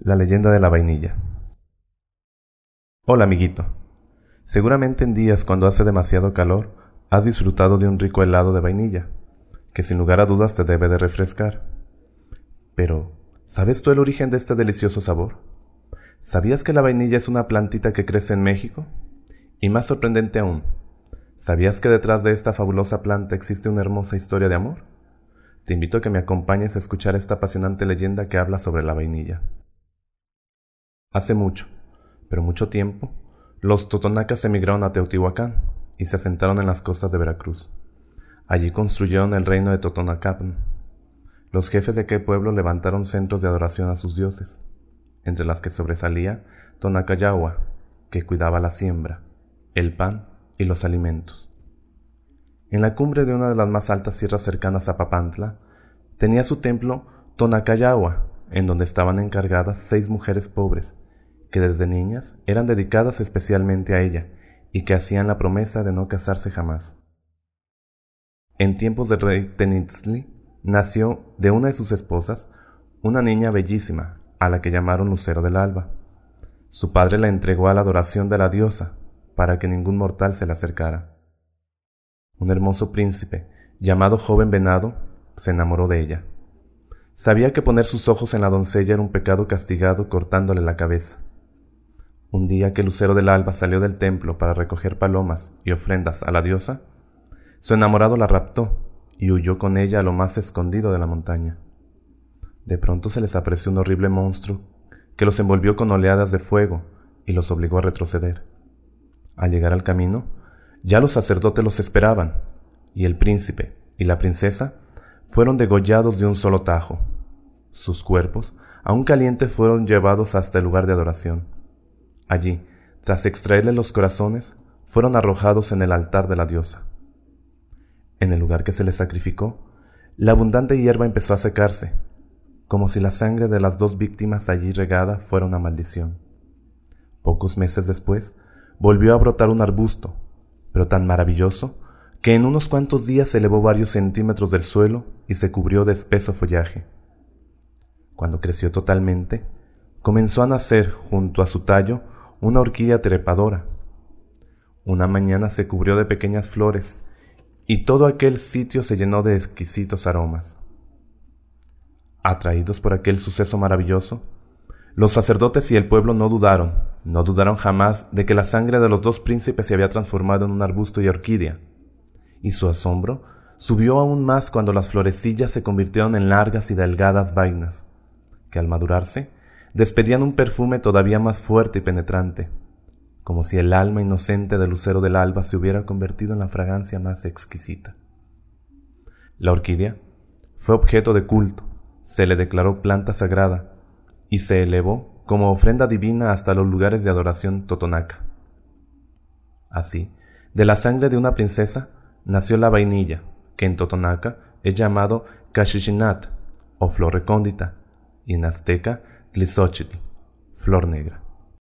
La leyenda de la vainilla. Hola, amiguito. Seguramente en días cuando hace demasiado calor has disfrutado de un rico helado de vainilla, que sin lugar a dudas te debe de refrescar. Pero, ¿sabes tú el origen de este delicioso sabor? ¿Sabías que la vainilla es una plantita que crece en México? Y más sorprendente aún, ¿sabías que detrás de esta fabulosa planta existe una hermosa historia de amor? Te invito a que me acompañes a escuchar esta apasionante leyenda que habla sobre la vainilla. Hace mucho, pero mucho tiempo, los totonacas emigraron a Teotihuacán y se asentaron en las costas de Veracruz. Allí construyeron el reino de Totonacapan. Los jefes de aquel pueblo levantaron centros de adoración a sus dioses, entre las que sobresalía Tonacayahua, que cuidaba la siembra, el pan y los alimentos. En la cumbre de una de las más altas sierras cercanas a Papantla, tenía su templo Tonacayahua, en donde estaban encargadas 6 mujeres pobres, que desde niñas eran dedicadas especialmente a ella y que hacían la promesa de no casarse jamás. En tiempos del rey Tenichtli, nació de una de sus esposas una niña bellísima, a la que llamaron Lucero del Alba. Su padre la entregó a la adoración de la diosa, para que ningún mortal se le acercara. Un hermoso príncipe, llamado Joven Venado, se enamoró de ella. Sabía que poner sus ojos en la doncella era un pecado castigado cortándole la cabeza. Un día que Lucero del Alba salió del templo para recoger palomas y ofrendas a la diosa, su enamorado la raptó y huyó con ella a lo más escondido de la montaña. De pronto se les apareció un horrible monstruo que los envolvió con oleadas de fuego y los obligó a retroceder. Al llegar al camino, ya los sacerdotes los esperaban, y el príncipe y la princesa fueron degollados de un solo tajo. Sus cuerpos, aún calientes, fueron llevados hasta el lugar de adoración. Allí, tras extraerle los corazones, fueron arrojados en el altar de la diosa. En el lugar que se les sacrificó, la abundante hierba empezó a secarse, como si la sangre de las 2 víctimas allí regada fuera una maldición. Pocos meses después, volvió a brotar un arbusto, pero tan maravilloso que en unos cuantos días se elevó varios centímetros del suelo y se cubrió de espeso follaje. Cuando creció totalmente, comenzó a nacer junto a su tallo una orquídea trepadora. Una mañana se cubrió de pequeñas flores y todo aquel sitio se llenó de exquisitos aromas. Atraídos por aquel suceso maravilloso, los sacerdotes y el pueblo no dudaron jamás de que la sangre de los 2 príncipes se había transformado en un arbusto y orquídea, y su asombro subió aún más cuando las florecillas se convirtieron en largas y delgadas vainas, que al madurarse despedían un perfume todavía más fuerte y penetrante, como si el alma inocente de Lucero del Alba se hubiera convertido en la fragancia más exquisita. La orquídea fue objeto de culto, se le declaró planta sagrada y se elevó como ofrenda divina hasta los lugares de adoración totonaca. Así, de la sangre de una princesa nació la vainilla, que en totonaca es llamado Caxixinat o flor recóndita, y en azteca Tlixochitl, flor negra.